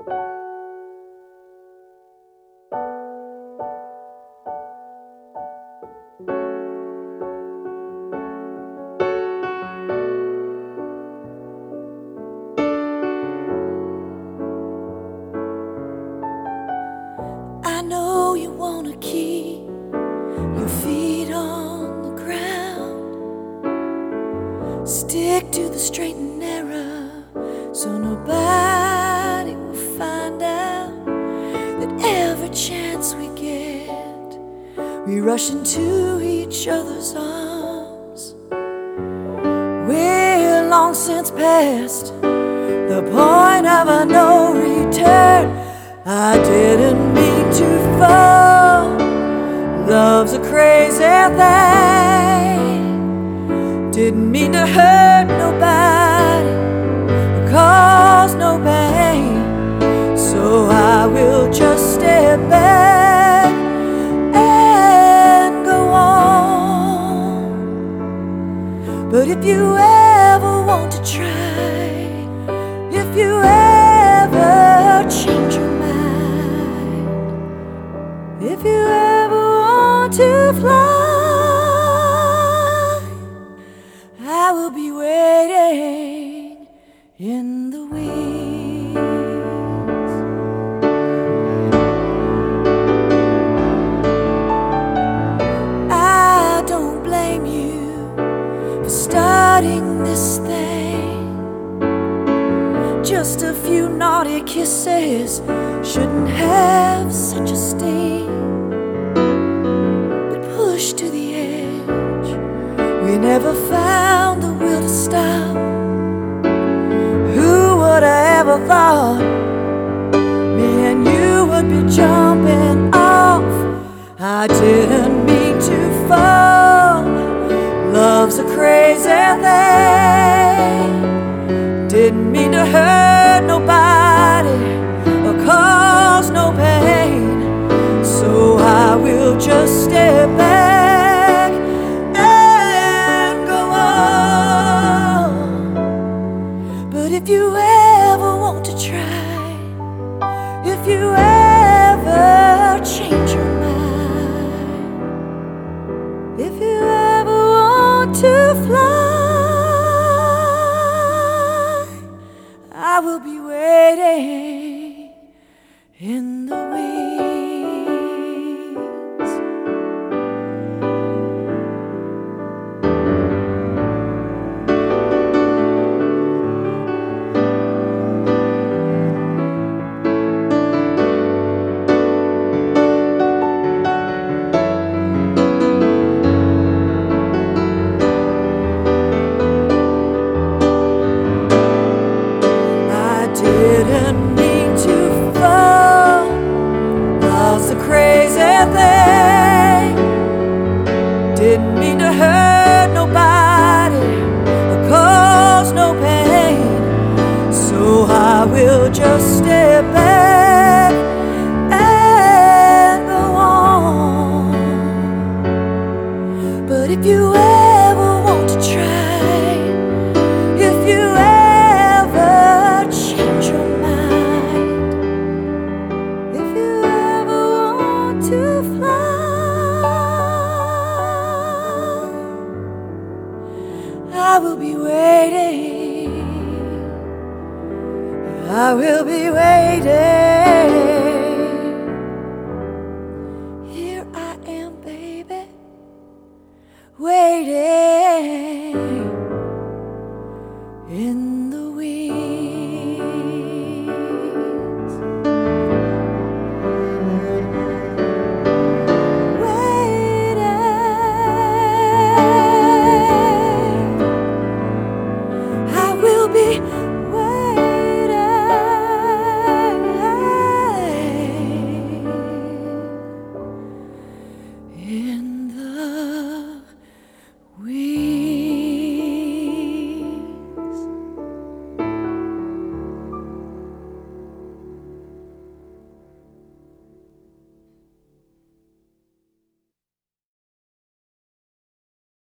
I know you wanna keep your feet on the ground. Stick to the straight and narrow, so nobody will find out that every chance we get, we rush into each other's arms. We're long since past the point of a no return. I didn't mean to fall. Love's a crazy thing. Didn't mean to hurt nobody or cause no pain. So I will just step back and go on. But if you ever want to try, if you ever change your mind, if you ever want to fly, I will be waiting in the wings. I don't blame you for starting this thing. Just a few naughty kisses shouldn't have such a sting. But pushed to the edge, we never found the will to stop. Who would have ever thought me and you would be jumping off? I didn't mean to fall. Love's a crazy thing. Didn't mean to hurt nobody or cause no pain. So I will just step back and go on. But if you ever want to try, if you ever change your mind, if you ever want to fly, I will be waiting in the wings. Didn't mean to fall. Love's a crazy thing. Didn't mean to hurt nobody or cause no pain. So I will just step back and go on. But if you